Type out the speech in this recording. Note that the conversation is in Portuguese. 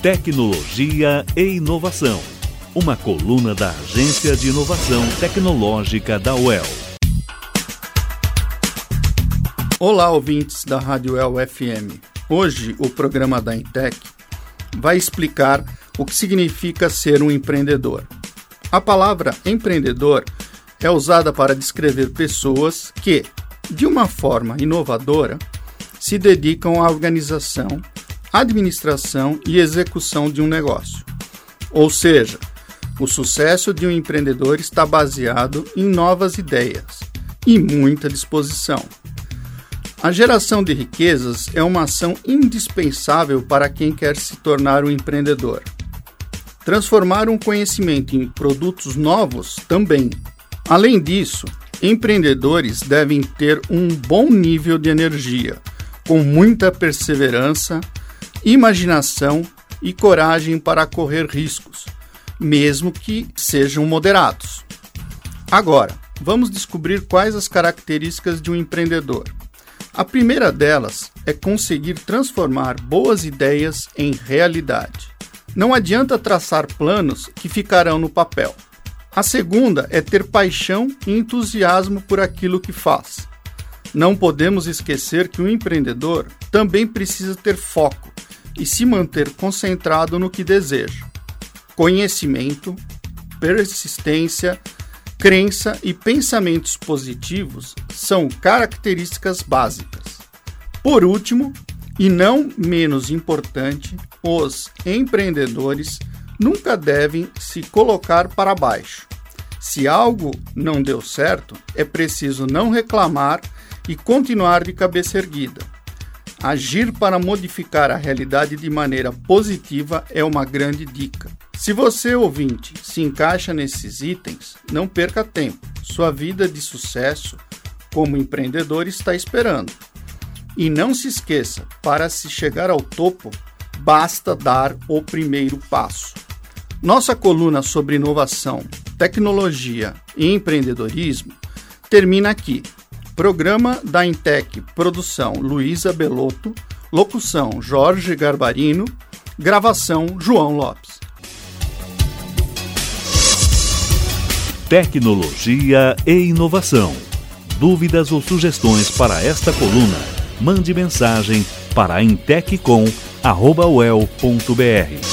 Tecnologia e inovação. Uma coluna da Agência de Inovação Tecnológica da UEL. Olá, ouvintes da Rádio UEL FM. Hoje, o programa da Intec vai explicar o que significa ser um empreendedor. A palavra empreendedor é usada para descrever pessoas que, de uma forma inovadora, se dedicam à organização, administração e execução de um negócio. Ou seja, o sucesso de um empreendedor está baseado em novas ideias e muita disposição. A geração de riquezas é uma ação indispensável para quem quer se tornar um empreendedor. Transformar um conhecimento em produtos novos também. Além disso, empreendedores devem ter um bom nível de energia, com muita perseverança, imaginação e coragem para correr riscos, mesmo que sejam moderados. Agora, vamos descobrir quais as características de um empreendedor. A primeira delas é conseguir transformar boas ideias em realidade. Não adianta traçar planos que ficarão no papel. A segunda é ter paixão e entusiasmo por aquilo que faz. Não podemos esquecer que um empreendedor também precisa ter foco e se manter concentrado no que deseja. Conhecimento, persistência, crença e pensamentos positivos são características básicas. Por último, e não menos importante, os empreendedores nunca devem se colocar para baixo. Se algo não deu certo, é preciso não reclamar e continuar de cabeça erguida. Agir para modificar a realidade de maneira positiva é uma grande dica. Se você, ouvinte, se encaixa nesses itens, não perca tempo. Sua vida de sucesso como empreendedor está esperando. E não se esqueça, para se chegar ao topo, basta dar o primeiro passo. Nossa coluna sobre inovação, tecnologia e empreendedorismo termina aqui. Programa da Intec, produção Luísa Belotto, locução Jorge Garbarino, gravação João Lopes. Tecnologia e inovação. Dúvidas ou sugestões para esta coluna? Mande mensagem para intec.com@uel.br.